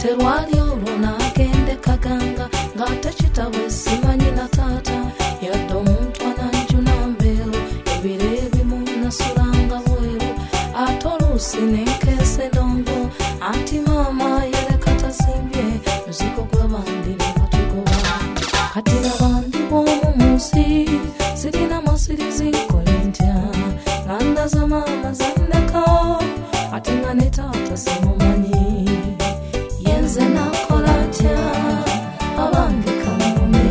terwali olwo n'agende Kaganga ng'ate kitawe simanyi na taata yadde omuntu ananjuna mbeero ebiro ebimu nasulanga bweru ate oluusi nenkeese ndongo anti maama yaleka tasimbye muzigo gw'abandi ne batugoba kati abandi b'omu munsi zirina masirizi nkole ntya nga ndaza maama zanneka ate nga ne taata simumanyi yenze nakola ntya abange kamume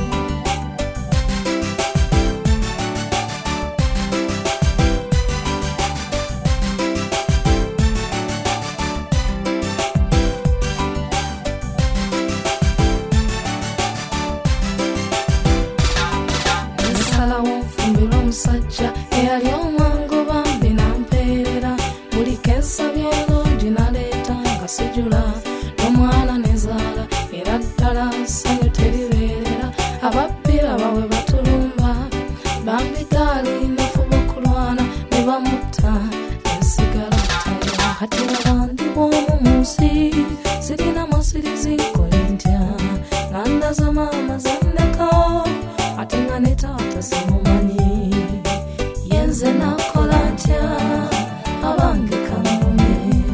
nsalawo nfumbira omusajja eyali omwangu bambi nampeerera buli kensabye loodi naleeta nga sijula n'omwana nezaala era ddala ssanyu teribeerera ababbira bawe batulumba bambi gaali nefuba okulwana ne bamutta nesigala ttayira kati abandi b'omu munsi zirina masirizi nkole ntya nga ndaza maama zanneka ate nga ne taata simumanyi yenze nakola ntya abange kamume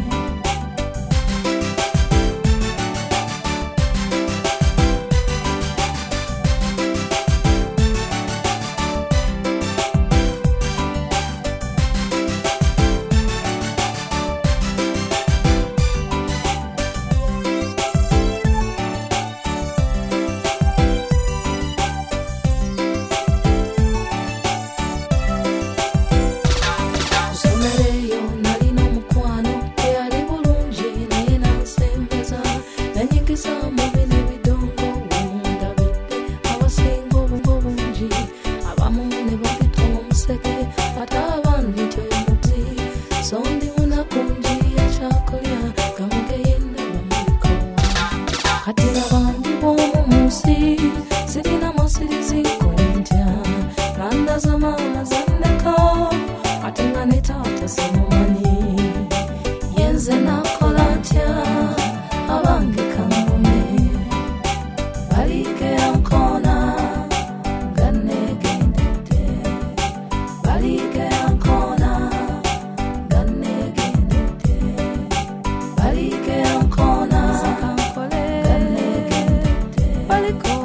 Somereyo nalina omukwano eyali bulungi naye nansembeza nanyingiza mu bino ebidongo wundabidde abasinga obungo bungi abamu ne babita omuseke ate abandi tyomuti so ndi munaku njiya kyakulya gamugeyenda bamulikowa kati abandi b'omu munsi zirina masirizi nkole ntya nga ndaza maama zanneka ate nga ne taata simumanyi yenze nakola ntya abange kamume baliike yankoona nga neegendedde baliike yankoona nga neegendedde baliike yankoona nga neegendedde baliko